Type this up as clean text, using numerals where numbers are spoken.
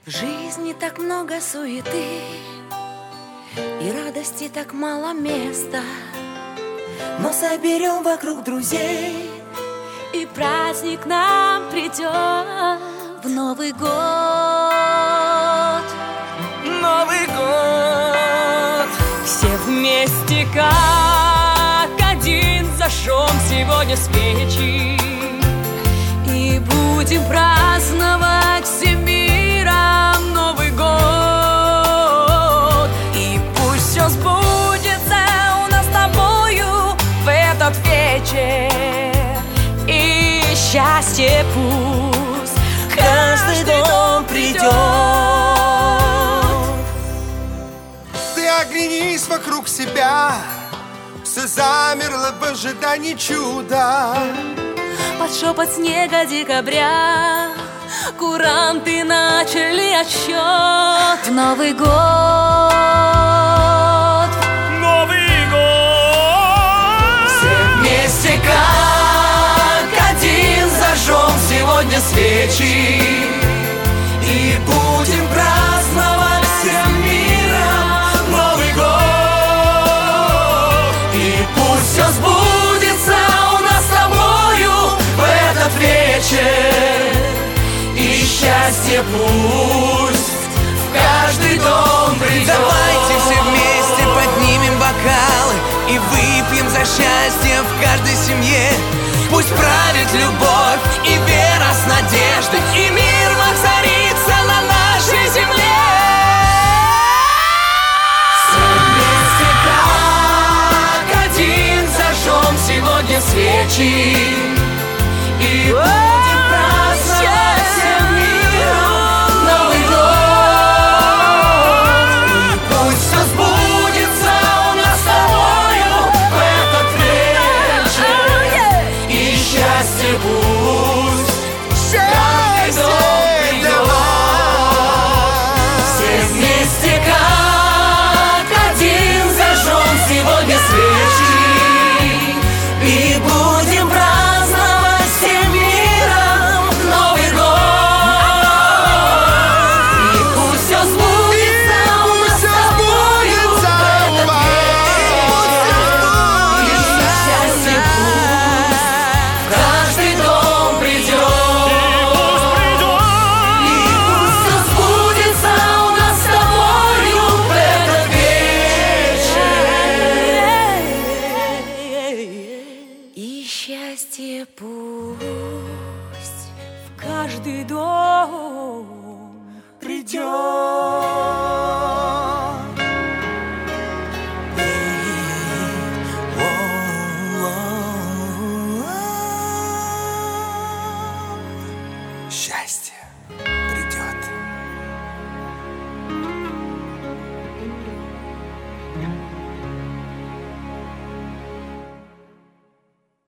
В жизни так много суеты, и радости так мало места. Но соберем вокруг друзей, и праздник нам придет в Новый год. Новый год. Все вместе как один зажжем сегодня свечи и будем праздновать всем миром Новый год. И пусть все сбудется у нас с тобою в этот вечер, и счастье пусть в каждый дом придет. Ты оглянись вокруг себя, все замерло в ожидании чуда. Под шепот снега декабря куранты начали отсчет в Новый год. Новый год. Все вместе как один зажжем сегодня свечи и будем праздновать всем миром Новый год. И пусть все сбудется у нас с тобою в этот вечер, и счастье пусть в каждый дом придет. Давайте все вместе поднимем бокалы и выпьем за счастье в каждой семье. Пусть правит любовь и вера с надеждой, и мир воцарится на нашей земле. Все вместе как один зажжем сегодня свечи и будем праздновать всем миром Новый год. И пусть все сбудется у нас с тобою в этот вечер, и счастье пусть каждый дом придет. Все вместе как один зажжем сегодня свечи и будем праздновать всем миром Новый год. И пусть все сбудется у нас с тобою в этот вечер, и счастье пусть в каждый дом придет. И пусть все сбудется у нас с тобою в этот вечер, и счастье пусть в каждый дом придет.